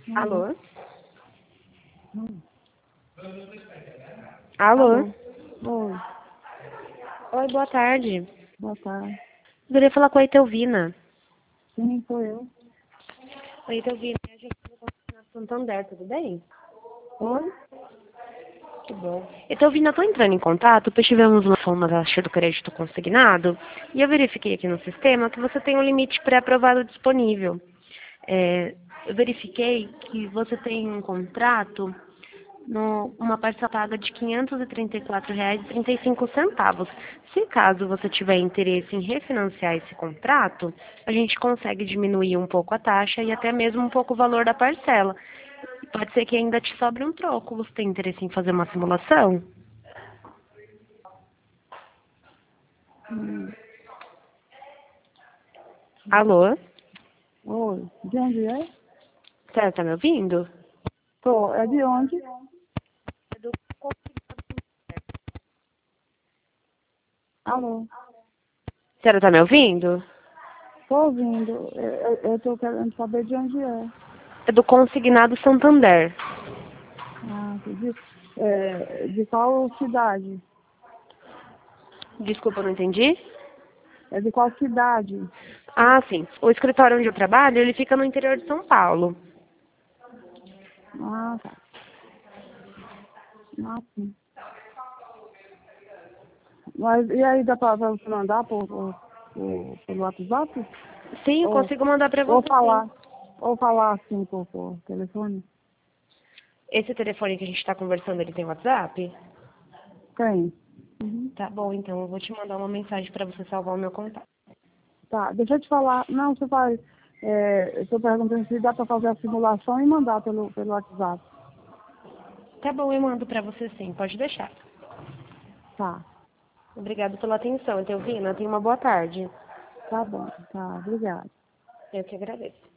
Alô? Hum. Alô? Oi, Oi, boa tarde. boa tarde. Queria falar com a Etelvina. Sim, sou eu. Oi, Etelvina, é a gente do Santander, tudo bem? Oi? Que bom. Etelvina, eu tô entrando em contato, pois tivemos uma forma da taxa do crédito consignado, e eu verifiquei aqui no sistema que você tem um limite pré-aprovado disponível. Eu verifiquei que você tem um contrato uma parcela paga de R$ 534,35. Se caso você tiver interesse em refinanciar esse contrato, a gente consegue diminuir um pouco a taxa e até mesmo um pouco o valor da parcela. Pode ser que ainda te sobre um troco. Você tem interesse em fazer uma simulação? Hum. Alô? Oi, de onde é? Você tá me ouvindo? Tô, é de onde? Alô, Você tá me ouvindo? tô ouvindo. Eu tô querendo saber de onde é. É do Consignado Santander. Ah, de qual cidade? Desculpa, eu não entendi. É de qual cidade? Ah, sim. O escritório onde eu trabalho, ele fica no interior de São Paulo. Ah, tá. Ah, sim. Mas e aí dá pra você mandar pelo WhatsApp? Sim, eu Ou, consigo mandar pra ou você, sim. falar? Ou falar assim por telefone? Esse telefone que a gente está conversando, ele tem WhatsApp? Tem. Uhum. Tá bom, então eu vou te mandar uma mensagem para você salvar o meu contato. Tá, deixa eu te falar. Não, você faz. Eu estou perguntando se dá para fazer a simulação e mandar pelo WhatsApp. Tá bom, eu mando para você sim, pode deixar. Tá, Obrigado pela atenção, Etelvina. Tenha uma boa tarde. tá bom. Tá, obrigada. Eu que agradeço.